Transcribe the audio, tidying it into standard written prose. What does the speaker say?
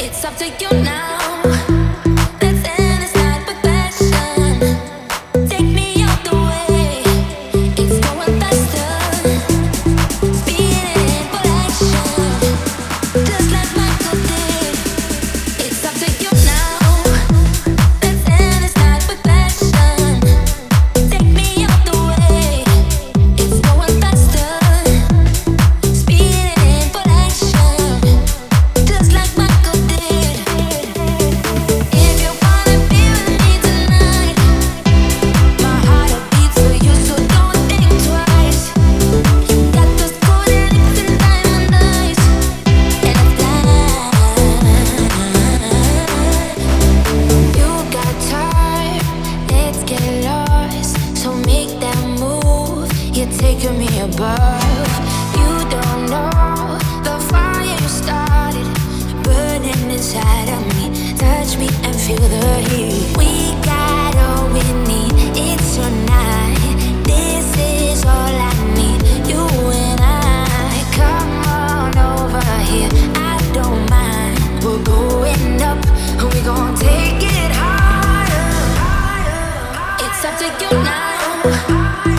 It's up to you now. Let's end this night with passion. Take me out the way. It's going faster. Speeding for action. Just like Michael did. It's up to you now. Let's end this night with passion. Take me out the way. It's going faster. Speeding for action. Just like Michael did. If you wanna be with me tonight, my heart beats for you, so don't think twice. You got those golden lips and diamond eyes, and a fly. You got time, let's get lost. So make that move, you're taking me above. You don't know the fire you started, burning inside of me. Touch me and feel the heat. We got all we need, it's your night. This is all I need, you and I. Come on over here, I don't mind. We're going up, and we gon' take it higher. It's up to you now.